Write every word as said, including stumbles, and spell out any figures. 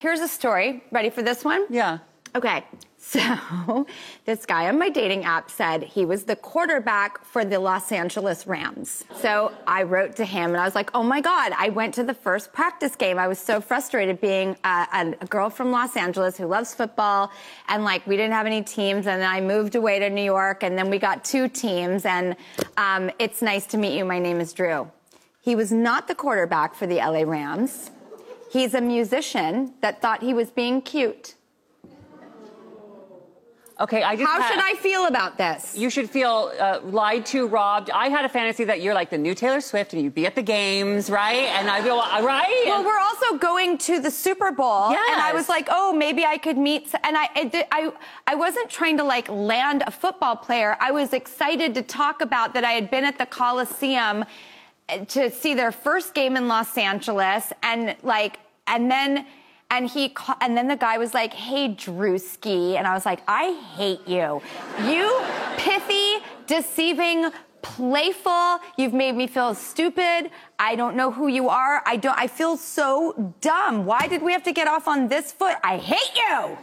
Here's a story. Ready for this one? Yeah. Okay. So this guy on my dating app said he was the quarterback for the Los Angeles Rams. So I wrote to him and I was like, oh my God, I went to the first practice game. I was so frustrated being a, a girl from Los Angeles who loves football. And like, we didn't have any teams. And then I moved away to New York and then we got two teams. And um, it's nice to meet you. My name is Drew. He was not the quarterback for the L A Rams. He's a musician that thought he was being cute. Okay, I just How had, should I feel about this? You should feel uh, lied to, robbed. I had a fantasy that you're like the new Taylor Swift and you'd be at the games, right? And I feel, right? Well, we're also going to the Super Bowl. Yes. And I was like, oh, maybe I could meet, and I, I, I wasn't trying to like land a football player. I was excited to talk about that I had been at the Coliseum to see their first game in Los Angeles, and like, and then, and he, and then the guy was like, "Hey, Drewski," and I was like, "I hate you, you pithy, deceiving, playful. You've made me feel stupid. I don't know who you are. I don't. I feel so dumb. Why did we have to get off on this foot? I hate you."